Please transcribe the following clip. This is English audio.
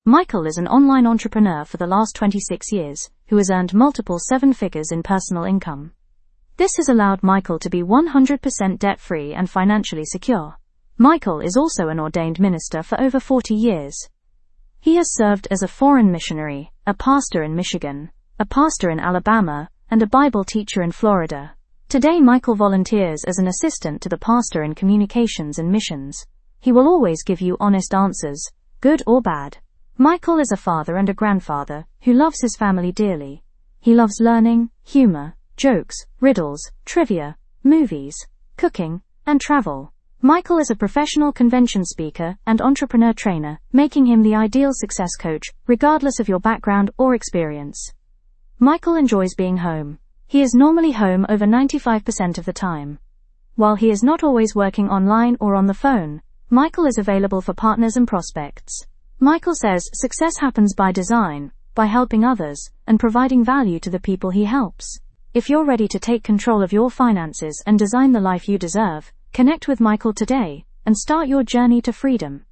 Michael is an online entrepreneur for the last 26 years, who has earned multiple seven figures in personal income. This has allowed Michael to be 100% debt-free and financially secure. Michael is also an ordained minister for over 40 years. He has served as a foreign missionary, a pastor in Michigan, a pastor in Alabama, and a Bible teacher in Florida. Today Michael volunteers as an assistant to the pastor in communications and missions. He will always give you honest answers, good or bad. Michael is a father and a grandfather who loves his family dearly. He loves learning, humor, jokes, riddles, trivia, movies, cooking, and travel. Michael is a professional convention speaker and entrepreneur trainer, making him the ideal success coach, regardless of your background or experience. Michael enjoys being home. He is normally home over 95% of the time. While he is not always working online or on the phone, Michael is available for partners and prospects. Michael says success happens by design, by helping others, and providing value to the people he helps. If you're ready to take control of your finances and design the life you deserve, connect with Michael today and start your journey to freedom.